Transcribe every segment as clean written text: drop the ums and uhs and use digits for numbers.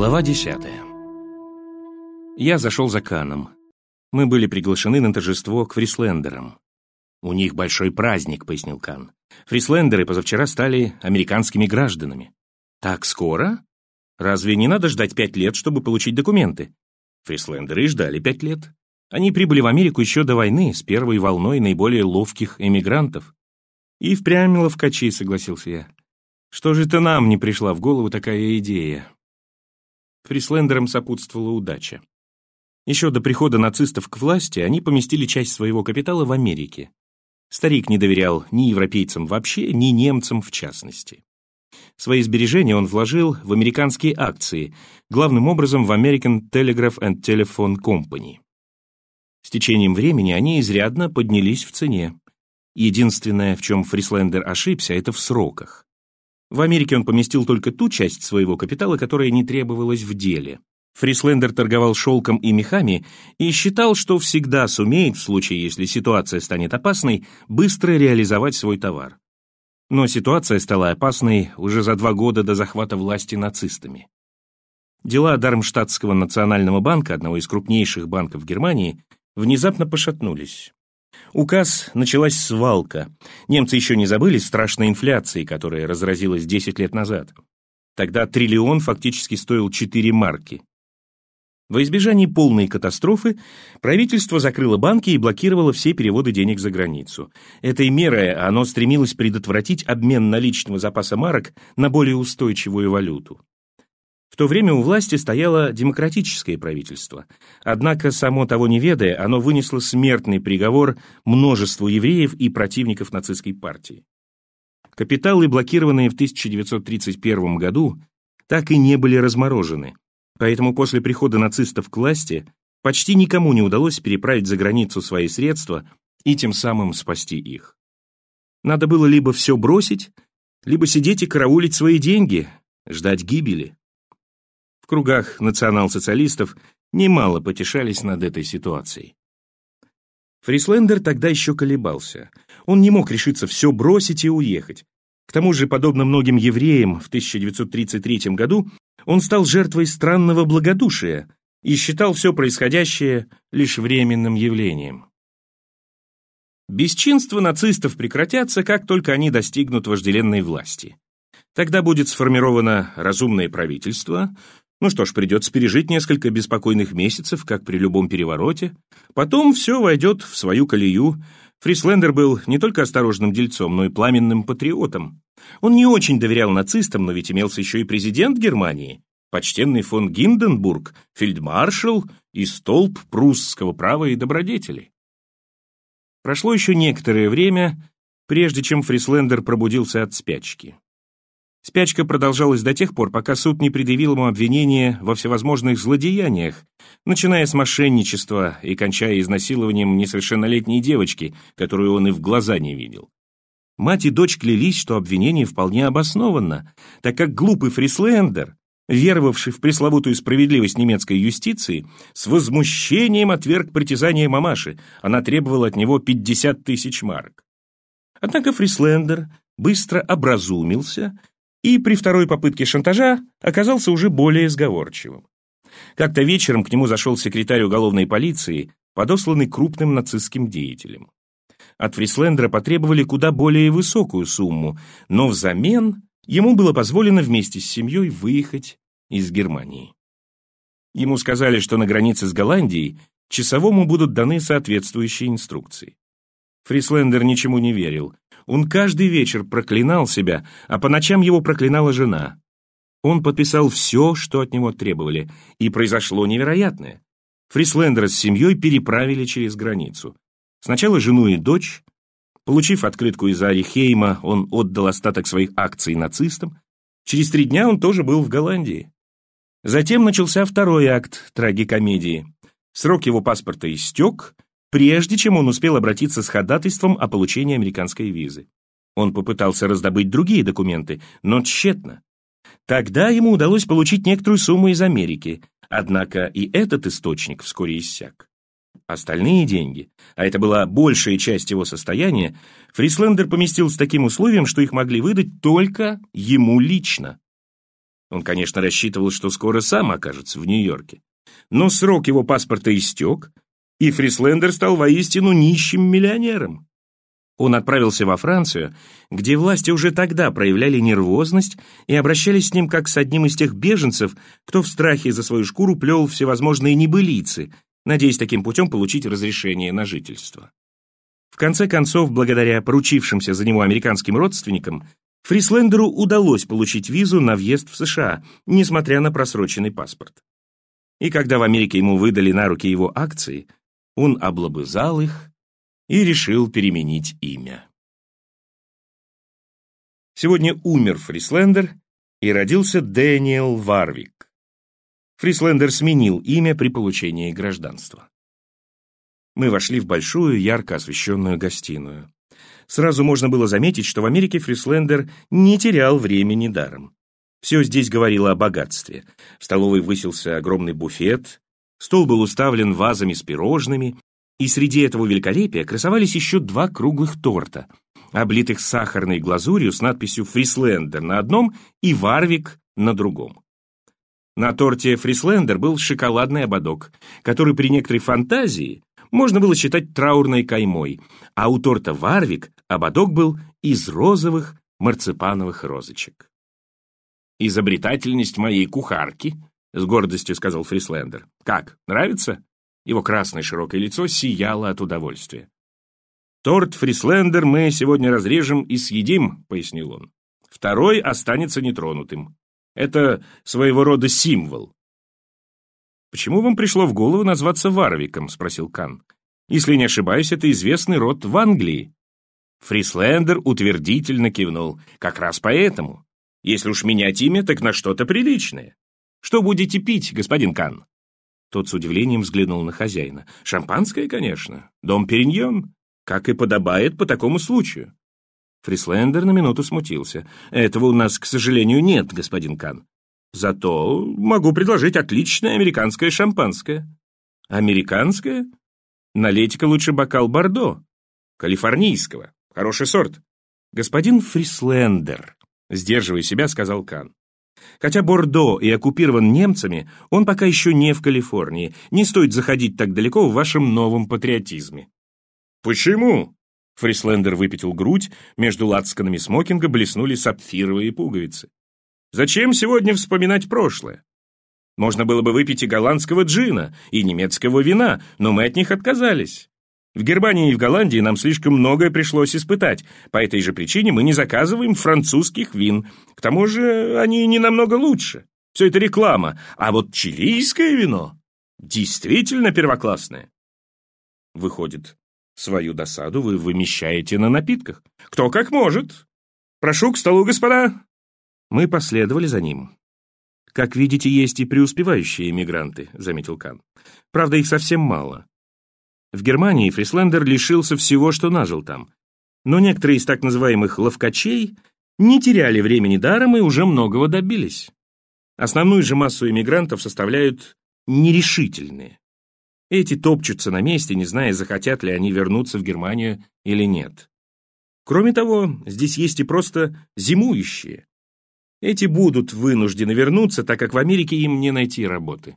Глава 10. Я зашел за Каном. Мы были приглашены на торжество к фрислендерам. «У них большой праздник», — пояснил Кан. «Фрислендеры позавчера стали американскими гражданами». «Так скоро? Разве не надо ждать 5 лет, чтобы получить документы?» Фрислендеры ждали 5 лет. Они прибыли в Америку еще до войны, с первой волной наиболее ловких эмигрантов. «И впрямь ловкачи», — согласился я. «Что же это нам не пришла в голову такая идея?» Фрислендерам сопутствовала удача. Еще до прихода нацистов к власти они поместили часть своего капитала в Америке. Старик не доверял ни европейцам вообще, ни немцам в частности. Свои сбережения он вложил в американские акции, главным образом в American Telegraph and Telephone Company. С течением времени они изрядно поднялись в цене. Единственное, в чем Фрислендер ошибся, это в сроках. В Америке он поместил только ту часть своего капитала, которая не требовалась в деле. Фрислендер торговал шелком и мехами и считал, что всегда сумеет, в случае, если ситуация станет опасной, быстро реализовать свой товар. Но ситуация стала опасной уже за 2 года до захвата власти нацистами. Дела Дармштадтского национального банка, одного из крупнейших банков Германии, внезапно пошатнулись. Началась свалка. Немцы еще не забыли страшной инфляции, которая разразилась 10 лет назад. Тогда триллион фактически стоил 4 марки. Во избежание полной катастрофы правительство закрыло банки и блокировало все переводы денег за границу. Этой мерой оно стремилось предотвратить обмен наличного запаса марок на более устойчивую валюту. В то время у власти стояло демократическое правительство. Однако, само того не ведая, оно вынесло смертный приговор множеству евреев и противников нацистской партии. Капиталы, блокированные в 1931 году, так и не были разморожены. Поэтому после прихода нацистов к власти почти никому не удалось переправить за границу свои средства и тем самым спасти их. Надо было либо все бросить, либо сидеть и караулить свои деньги, ждать гибели. В кругах национал-социалистов немало потешались над этой ситуацией. Фрислендер тогда еще колебался. Он не мог решиться все бросить и уехать. К тому же, подобно многим евреям в 1933 году, он стал жертвой странного благодушия и считал все происходящее лишь временным явлением. Бесчинства нацистов прекратятся, как только они достигнут вожделенной власти. Тогда будет сформировано разумное правительство. Ну что ж, придется пережить несколько беспокойных месяцев, как при любом перевороте. Потом все войдет в свою колею. Фрислендер был не только осторожным дельцом, но и пламенным патриотом. Он не очень доверял нацистам, но ведь имелся еще и президент Германии, почтенный фон Гинденбург, фельдмаршал и столб прусского права и добродетели. Прошло еще некоторое время, прежде чем Фрислендер пробудился от спячки. Спячка продолжалась до тех пор, пока суд не предъявил ему обвинения во всевозможных злодеяниях, начиная с мошенничества и кончая изнасилованием несовершеннолетней девочки, которую он и в глаза не видел. Мать и дочь клялись, что обвинение вполне обоснованно, так как глупый Фрислендер, веровавший в пресловутую справедливость немецкой юстиции, с возмущением отверг притязания мамаши. Она требовала от него 50 000 марок. Однако Фрислендер быстро образумился и при второй попытке шантажа оказался уже более сговорчивым. Как-то вечером к нему зашел секретарь уголовной полиции, подосланный крупным нацистским деятелем. От Фрислендера потребовали куда более высокую сумму, но взамен ему было позволено вместе с семьей выехать из Германии. Ему сказали, что на границе с Голландией часовому будут даны соответствующие инструкции. Фрислендер ничему не верил. Он каждый вечер проклинал себя, а по ночам его проклинала жена. Он подписал все, что от него требовали, и произошло невероятное. Фрислендера с семьей переправили через границу. Сначала жену и дочь. Получив открытку из Арихейма, он отдал остаток своих акций нацистам. Через 3 дня он тоже был в Голландии. Затем начался второй акт трагикомедии. Срок его паспорта истек, прежде чем он успел обратиться с ходатайством о получении американской визы. Он попытался раздобыть другие документы, но тщетно. Тогда ему удалось получить некоторую сумму из Америки, однако и этот источник вскоре иссяк. Остальные деньги, а это была большая часть его состояния, Фрислендер поместил с таким условием, что их могли выдать только ему лично. Он, конечно, рассчитывал, что скоро сам окажется в Нью-Йорке. Но срок его паспорта истек, и Фрислендер стал воистину нищим миллионером. Он отправился во Францию, где власти уже тогда проявляли нервозность и обращались с ним как с одним из тех беженцев, кто в страхе за свою шкуру плел всевозможные небылицы, надеясь таким путем получить разрешение на жительство. В конце концов, благодаря поручившимся за него американским родственникам, Фрислендеру удалось получить визу на въезд в США, несмотря на просроченный паспорт. И когда в Америке ему выдали на руки его акции, он облобызал их и решил переменить имя. Сегодня умер Фрислендер и родился Дэниел Варвик. Фрислендер сменил имя при получении гражданства. Мы вошли в большую, ярко освещенную гостиную. Сразу можно было заметить, что в Америке Фрислендер не терял времени даром. Все здесь говорило о богатстве. В столовой высился огромный буфет, стол был уставлен вазами с пирожными, и среди этого великолепия красовались еще 2 круглых торта, облитых сахарной глазурью с надписью «Фрислендер» на одном и «Варвик» на другом. На торте Фрислендер был шоколадный ободок, который при некоторой фантазии можно было считать траурной каймой, а у торта «Варвик» ободок был из розовых марципановых розочек. «Изобретательность моей кухарки», — с гордостью сказал Фрислендер. «Как, нравится?» Его красное широкое лицо сияло от удовольствия. «Торт Фрислендер мы сегодня разрежем и съедим», — пояснил он. «Второй останется нетронутым. Это своего рода символ». «Почему вам пришло в голову назваться Варвиком?» — спросил Кан. «Если не ошибаюсь, это известный род в Англии». Фрислендер утвердительно кивнул. «Как раз поэтому. Если уж менять имя, так на что-то приличное. Что будете пить, господин Кан?» Тот с удивлением взглянул на хозяина. «Шампанское, конечно. Дом Периньон. Как и подобает по такому случаю». Фрислендер на минуту смутился. «Этого у нас, к сожалению, нет, господин Кан. Зато могу предложить отличное американское шампанское». «Американское? Налейте-ка лучше бокал Бордо. Калифорнийского. Хороший сорт». «Господин Фрислендер», сдерживая себя, сказал Кан. «Хотя Бордо и оккупирован немцами, он пока еще не в Калифорнии. Не стоит заходить так далеко в вашем новом патриотизме». «Почему?» Фрислендер выпятил грудь, между лацканами смокинга блеснули сапфировые пуговицы. «Зачем сегодня вспоминать прошлое? Можно было бы выпить и голландского джина, и немецкого вина, но мы от них отказались. В Германии и в Голландии нам слишком многое пришлось испытать. По этой же причине мы не заказываем французских вин. К тому же они не намного лучше. Все это реклама. А вот чилийское вино действительно первоклассное». Выходит, свою досаду вы вымещаете на напитках. Кто как может. Прошу к столу, господа. Мы последовали за ним. «Как видите, есть и преуспевающие эмигранты», — заметил Кан. «Правда, их совсем мало. В Германии Фрислендер лишился всего, что нажил там. Но некоторые из так называемых ловкачей не теряли времени даром и уже многого добились. Основную же массу эмигрантов составляют нерешительные. Эти топчутся на месте, не зная, захотят ли они вернуться в Германию или нет. Кроме того, здесь есть и просто зимующие. Эти будут вынуждены вернуться, так как в Америке им не найти работы».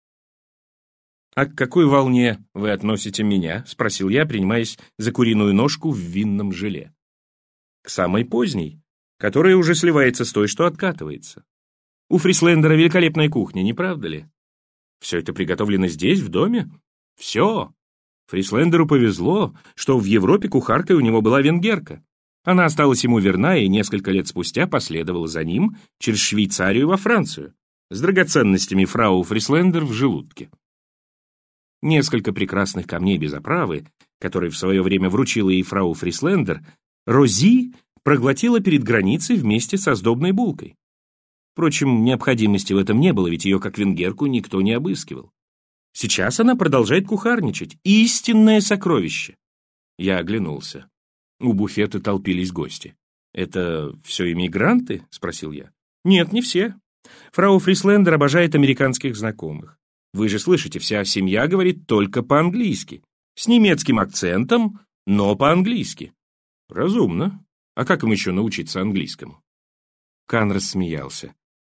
«А к какой волне вы относите меня?» — спросил я, принимаясь за куриную ножку в винном желе. «К самой поздней, которая уже сливается с той, что откатывается. У Фрислендера великолепная кухня, не правда ли? Все это приготовлено здесь, в доме? Все. Фрислендеру повезло, что в Европе кухаркой у него была венгерка. Она осталась ему верна и несколько лет спустя последовала за ним через Швейцарию во Францию с драгоценностями фрау Фрислендер в желудке. Несколько прекрасных камней без оправы, которые в свое время вручила ей фрау Фрислендер, Рози проглотила перед границей вместе со сдобной булкой. Впрочем, необходимости в этом не было, ведь ее, как венгерку, никто не обыскивал. Сейчас она продолжает кухарничать. Истинное сокровище. Я оглянулся. У буфета толпились гости. «Это все иммигранты?» — спросил я. «Нет, не все. Фрау Фрислендер обожает американских знакомых. Вы же слышите, вся семья говорит только по-английски. С немецким акцентом, но по-английски». «Разумно. А как им еще научиться английскому?» Кан рассмеялся.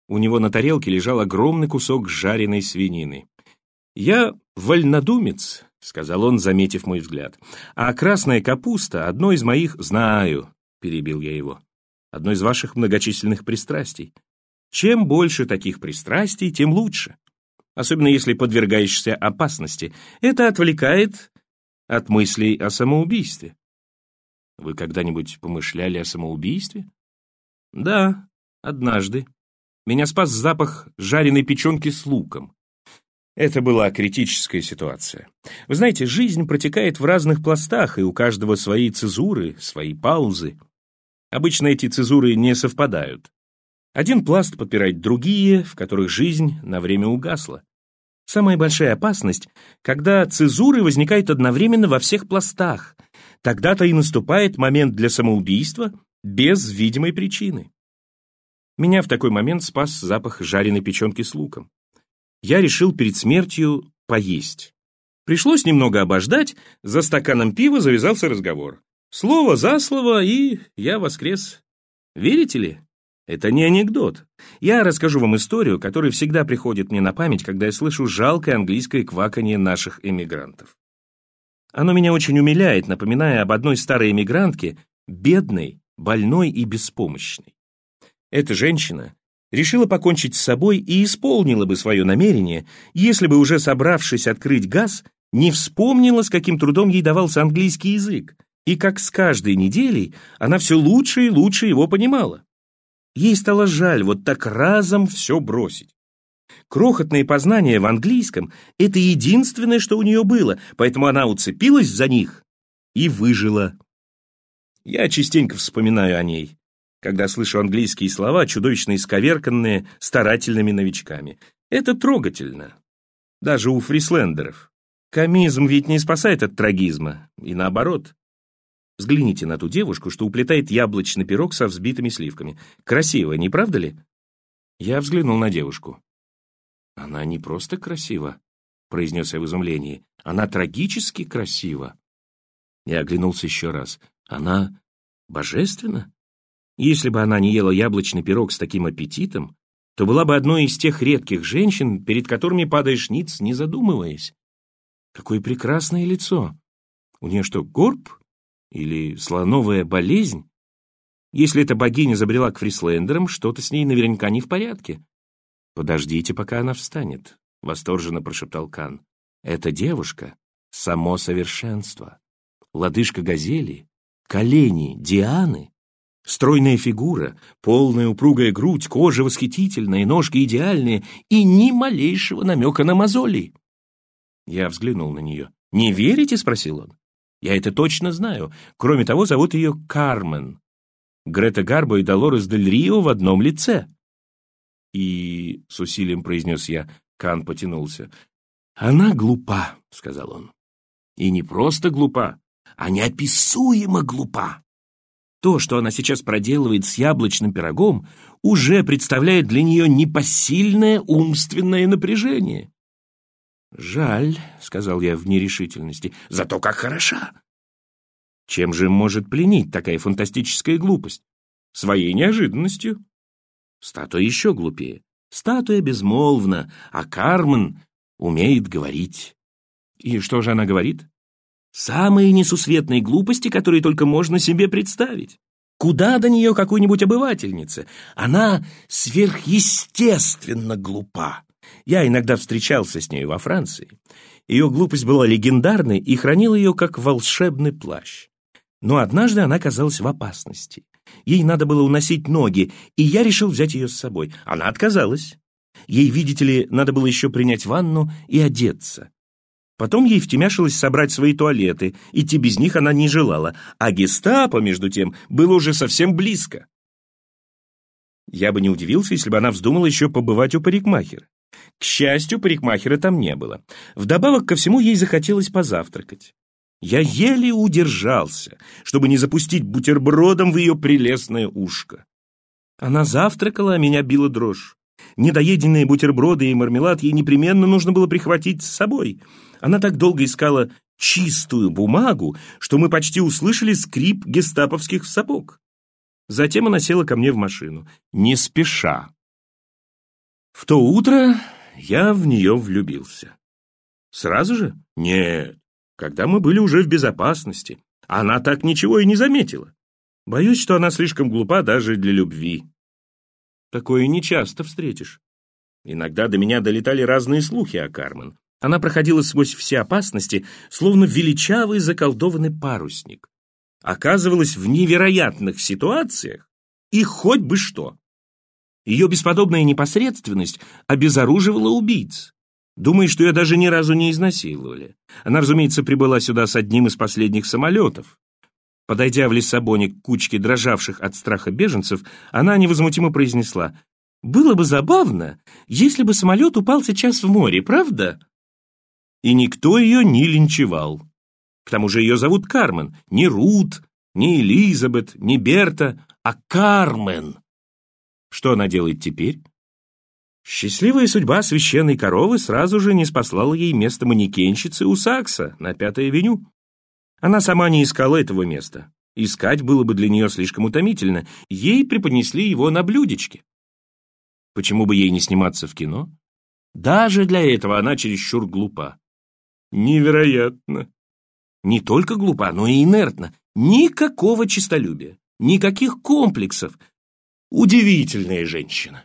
У него на тарелке лежал огромный кусок жареной свинины. «Я вольнодумец», — сказал он, заметив мой взгляд. «А красная капуста — одно из моих...» «Знаю», — перебил я его, — «одно из ваших многочисленных пристрастий. Чем больше таких пристрастий, тем лучше. Особенно если подвергаешься опасности. Это отвлекает от мыслей о самоубийстве». «Вы когда-нибудь помышляли о самоубийстве?» «Да, однажды. Меня спас запах жареной печенки с луком. Это была критическая ситуация. Вы знаете, жизнь протекает в разных пластах, и у каждого свои цезуры, свои паузы. Обычно эти цезуры не совпадают. Один пласт подпирает другие, в которых жизнь на время угасла. Самая большая опасность, когда цезуры возникают одновременно во всех пластах. Тогда-то и наступает момент для самоубийства без видимой причины. Меня в такой момент спас запах жареной печенки с луком. Я решил перед смертью поесть. Пришлось немного обождать, за стаканом пива завязался разговор. Слово за слово, и я воскрес. Верите ли? Это не анекдот. Я расскажу вам историю, которая всегда приходит мне на память, когда я слышу жалкое английское кваканье наших эмигрантов. Оно меня очень умиляет, напоминая об одной старой эмигрантке, бедной, больной и беспомощной. Эта женщина решила покончить с собой и исполнила бы свое намерение, если бы, уже собравшись открыть газ, не вспомнила, с каким трудом ей давался английский язык, и как с каждой неделей она все лучше и лучше его понимала. Ей стало жаль вот так разом все бросить. Крохотные познания в английском — это единственное, что у нее было, поэтому она уцепилась за них и выжила. Я частенько вспоминаю о ней, когда слышу английские слова, чудовищно исковерканные старательными новичками. Это трогательно. Даже у фрислендеров. Комизм ведь не спасает от трагизма, и наоборот. Взгляните на ту девушку, что уплетает яблочный пирог со взбитыми сливками. Красиво, не правда ли? Я взглянул на девушку. «Она не просто красива», — произнес я в изумлении. «Она трагически красива». Я оглянулся еще раз. «Она божественна? Если бы она не ела яблочный пирог с таким аппетитом, то была бы одной из тех редких женщин, перед которыми падаешь ниц, не задумываясь. Какое прекрасное лицо! У нее что, горб? Или слоновая болезнь? Если эта богиня забрела к фрислендерам, что-то с ней наверняка не в порядке». «Подождите, пока она встанет», — восторженно прошептал Кан. «Эта девушка — само совершенство. Лодыжка газели, колени Дианы, стройная фигура, полная упругая грудь, кожа восхитительная, ножки идеальные и ни малейшего намека на мозоли». Я взглянул на нее. «Не верите?» — спросил он. «Я это точно знаю. Кроме того, зовут ее Кармен. Грета Гарбо и Долорес дель Рио в одном лице». «И...» — с усилием произнес я. Кан потянулся. «Она глупа», — сказал он. «И не просто глупа, а неописуемо глупа. То, что она сейчас проделывает с яблочным пирогом, уже представляет для нее непосильное умственное напряжение». «Жаль», — сказал я в нерешительности, — «зато как хороша». Чем же может пленить такая фантастическая глупость? Своей неожиданностью. Статуя еще глупее. Статуя безмолвна, а Кармен умеет говорить. И что же она говорит? Самые несусветные глупости, которые только можно себе представить. Куда до нее какой-нибудь обывательнице? Она сверхъестественно глупа. Я иногда встречался с нею во Франции. Ее глупость была легендарной и хранил ее как волшебный плащ. Но однажды она оказалась в опасности. Ей надо было уносить ноги, и я решил взять ее с собой. Она отказалась. Ей, видите ли, надо было еще принять ванну и одеться. Потом ей втемяшилось собрать свои туалеты, идти без них она не желала, а гестапо, между тем, было уже совсем близко. Я бы не удивился, если бы она вздумала еще побывать у парикмахера. К счастью, парикмахера там не было. Вдобавок ко всему, ей захотелось позавтракать. Я еле удержался, чтобы не запустить бутербродом в ее прелестное ушко. Она завтракала, а меня била дрожь. Недоеденные бутерброды и мармелад ей непременно нужно было прихватить с собой. Она так долго искала чистую бумагу, что мы почти услышали скрип гестаповских сапог. Затем она села ко мне в машину, не спеша. В то утро я в нее влюбился. Сразу же? Нет. Когда мы были уже в безопасности. Она так ничего и не заметила. Боюсь, что она слишком глупа даже для любви. Такое нечасто встретишь. Иногда до меня долетали разные слухи о Кармен. Она проходила сквозь все опасности, словно величавый заколдованный парусник. Оказывалась в невероятных ситуациях, и хоть бы что. Ее бесподобная непосредственность обезоруживала убийц. Думаю, что ее даже ни разу не изнасиловали. Она, разумеется, прибыла сюда с одним из последних самолетов. Подойдя в Лиссабоне к кучке дрожавших от страха беженцев, она невозмутимо произнесла: «Было бы забавно, если бы самолет упал сейчас в море, правда?» И никто ее не линчевал. К тому же ее зовут Кармен. Не Рут, не Элизабет, не Берта, а Кармен. Что она делает теперь? Счастливая судьба священной коровы сразу же не спаслала ей место манекенщицы у Сакса на 5-й авеню. Она сама не искала этого места. Искать было бы для нее слишком утомительно. Ей преподнесли его на блюдечке. Почему бы ей не сниматься в кино? Даже для этого она чересчур глупа. Невероятно. Не только глупа, но и инертна. Никакого честолюбия, никаких комплексов. Удивительная женщина.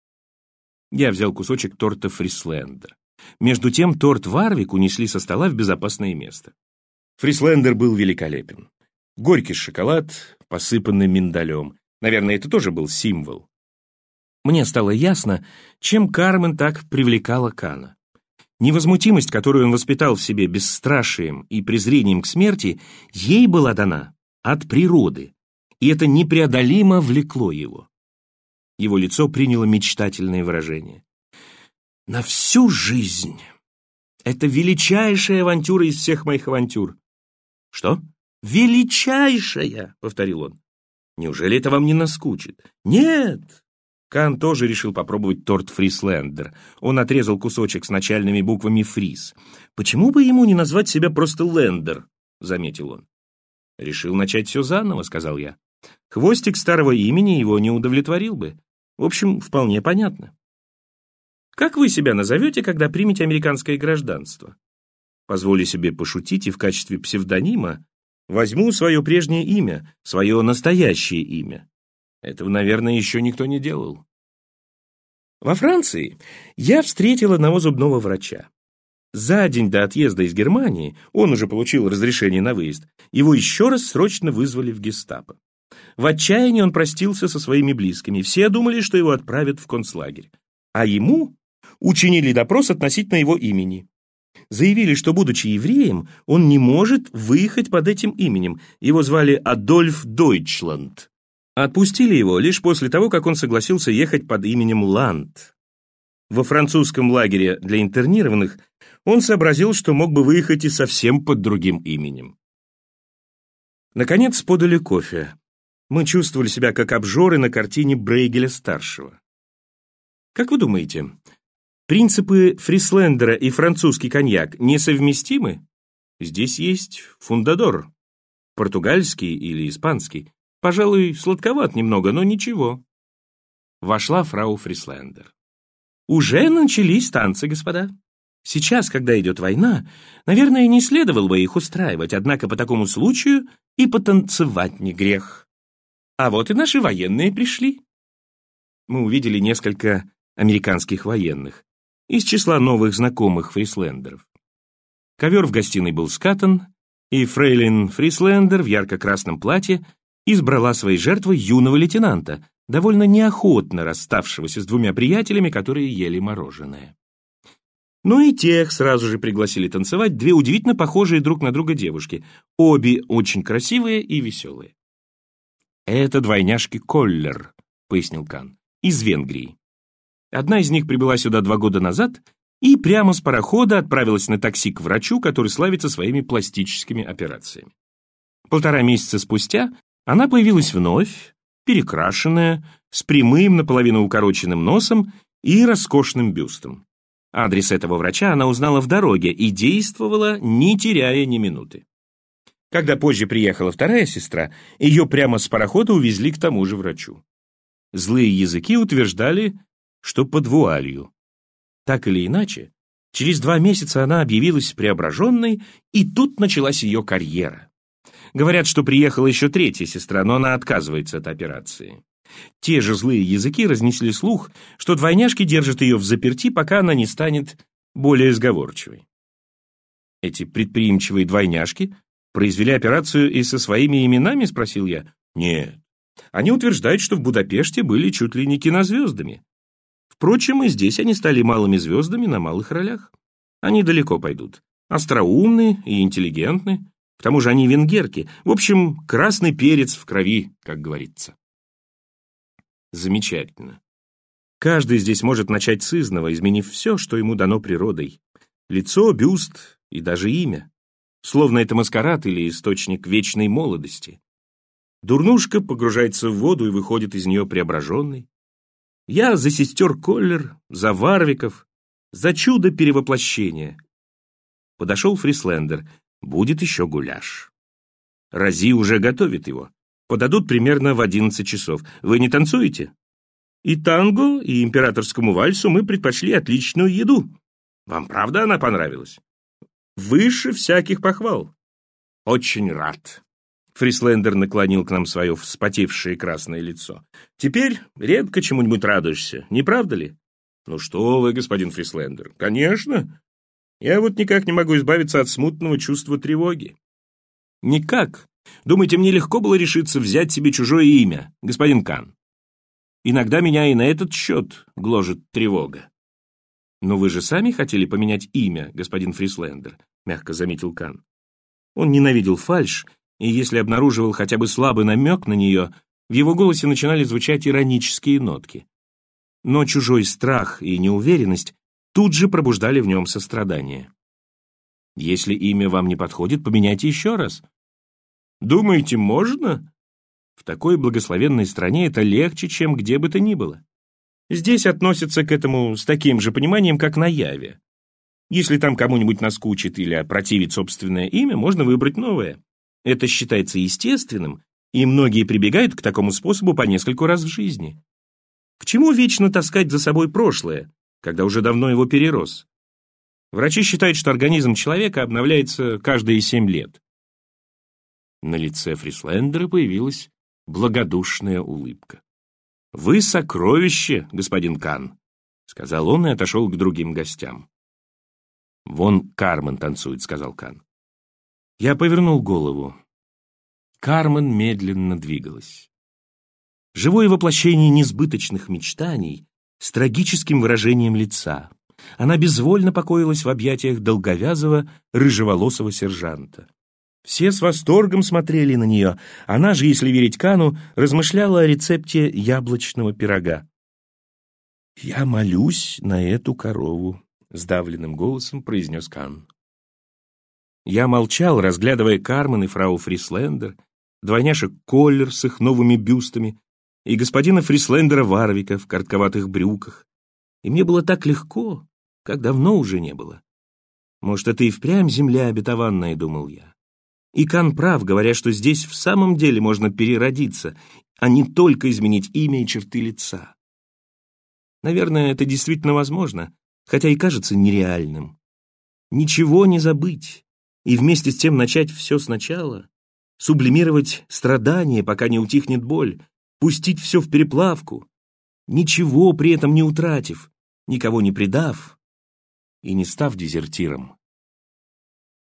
Я взял кусочек торта Фрислендер. Между тем торт Варвик унесли со стола в безопасное место. Фрислендер был великолепен. Горький шоколад, посыпанный миндалем. Наверное, это тоже был символ. Мне стало ясно, чем Кармен так привлекала Кана. Невозмутимость, которую он воспитал в себе бесстрашием и презрением к смерти, ей была дана от природы, и это непреодолимо влекло его. Его лицо приняло мечтательное выражение. «На всю жизнь! Это величайшая авантюра из всех моих авантюр!» «Что? Величайшая!» — повторил он. «Неужели это вам не наскучит?» «Нет!» Кан тоже решил попробовать торт Фрислендер. Он отрезал кусочек с начальными буквами «Фрис». «Почему бы ему не назвать себя просто Лендер?» — заметил он. «Решил начать все заново», — сказал я. «Хвостик старого имени его не удовлетворил бы. В общем, вполне понятно. Как вы себя назовете, когда примете американское гражданство? Позволю себе пошутить и в качестве псевдонима возьму свое прежнее имя, свое настоящее имя. Этого, наверное, еще никто не делал. Во Франции я встретил одного зубного врача. За день до отъезда из Германии, он уже получил разрешение на выезд, его еще раз срочно вызвали в гестапо. В отчаянии он простился со своими близкими. Все думали, что его отправят в концлагерь. А ему учинили допрос относительно его имени. Заявили, что, будучи евреем, он не может выехать под этим именем. Его звали Адольф Дойчланд. Отпустили его лишь после того, как он согласился ехать под именем Ланд. Во французском лагере для интернированных он сообразил, что мог бы выехать и совсем под другим именем. Наконец подали кофе. Мы чувствовали себя как обжоры на картине Брейгеля-старшего. Как вы думаете, принципы Фрислендера и французский коньяк несовместимы? Здесь есть фундадор, португальский или испанский. Пожалуй, сладковат немного, но ничего. Вошла фрау Фрислендер. Уже начались танцы, господа. Сейчас, когда идет война, наверное, не следовало бы их устраивать, однако по такому случаю и потанцевать не грех. А вот и наши военные пришли. Мы увидели несколько американских военных из числа новых знакомых Фрислендеров. Ковер в гостиной был скатан, и фрейлин Фрислендер в ярко-красном платье избрала своей жертвой юного лейтенанта, довольно неохотно расставшегося с двумя приятелями, которые ели мороженое. Ну и тех сразу же пригласили танцевать две удивительно похожие друг на друга девушки, обе очень красивые и веселые. «Это двойняшки Коллер», — пояснил Кан, — «из Венгрии. Одна из них прибыла сюда 2 года назад и прямо с парохода отправилась на такси к врачу, который славится своими пластическими операциями. 1,5 месяца спустя она появилась вновь, перекрашенная, с прямым наполовину укороченным носом и роскошным бюстом. Адрес этого врача она узнала в дороге и действовала, не теряя ни минуты. Когда позже приехала вторая сестра, ее прямо с парохода увезли к тому же врачу. Злые языки утверждали, что под вуалью. Так или иначе, через 2 месяца она объявилась преображенной, и тут началась ее карьера. Говорят, что приехала еще 3-я сестра, но она отказывается от операции. Те же злые языки разнесли слух, что двойняшки держат ее взаперти, пока она не станет более сговорчивой. Эти предприимчивые двойняшки произвели операцию и со своими именами, спросил я. Нет. Они утверждают, что в Будапеште были чуть ли не кинозвездами. Впрочем, и здесь они стали малыми звездами на малых ролях. Они далеко пойдут. Остроумны и интеллигентны. К тому же они венгерки. В общем, красный перец в крови, как говорится. Замечательно. Каждый здесь может начать с изного, изменив все, что ему дано природой. Лицо, бюст и даже имя. Словно это маскарад или источник вечной молодости. Дурнушка погружается в воду и выходит из нее преображенной. Я за сестер Коллер, за Варвиков, за чудо перевоплощения. Подошел Фрислендер. Будет еще гуляш. Рози уже готовит его. Подадут примерно в 11 часов. Вы не танцуете? И танго, и императорскому вальсу мы предпочли отличную еду. Вам правда она понравилась? Выше всяких похвал. Очень рад. Фрислендер наклонил к нам свое вспотевшее красное лицо. Теперь редко чему-нибудь радуешься, не правда ли? Ну что вы, господин Фрислендер, конечно. Я вот никак не могу избавиться от смутного чувства тревоги. Никак. Думаете, мне легко было решиться взять себе чужое имя, господин Кан? Иногда меня и на этот счет гложет тревога. Но вы же сами хотели поменять имя, господин Фрислендер, мягко заметил Кан. Он ненавидел фальшь, и если обнаруживал хотя бы слабый намек на нее, в его голосе начинали звучать иронические нотки. Но чужой страх и неуверенность тут же пробуждали в нем сострадание. Если имя вам не подходит, поменяйте еще раз. Думаете, можно? В такой благословенной стране это легче, чем где бы то ни было. Здесь относятся к этому с таким же пониманием, как на Яве. Если там кому-нибудь наскучит или опротивит собственное имя, можно выбрать новое. Это считается естественным, и многие прибегают к такому способу по нескольку раз в жизни. К чему вечно таскать за собой прошлое, когда уже давно его перерос? Врачи считают, что организм человека обновляется каждые 7 лет. На лице Фрислендера появилась благодушная улыбка. «Вы сокровище, господин Кан», — сказал он и отошел к другим гостям. «Вон Кармен танцует», — сказал Кан. Я повернул голову. Кармен медленно двигалась. Живое воплощение несбыточных мечтаний с трагическим выражением лица. Она безвольно покоилась в объятиях долговязого, рыжеволосого сержанта. Все с восторгом смотрели на нее. Она же, если верить Кану, размышляла о рецепте яблочного пирога. «Я молюсь на эту корову», — сдавленным голосом произнес Кан. Я молчал, разглядывая Кармен и фрау Фрислендер, двойняшек Коллер с их новыми бюстами и господина Фрислендера Варвика в коротковатых брюках. И мне было так легко, как давно уже не было. Может, это и впрямь земля обетованная, думал я. И Кан прав, говоря, что здесь в самом деле можно переродиться, а не только изменить имя и черты лица. Наверное, это действительно возможно, хотя и кажется нереальным. Ничего не забыть, и вместе с тем начать все сначала, сублимировать страдания, пока не утихнет боль, пустить все в переплавку, ничего при этом не утратив, никого не предав и не став дезертиром.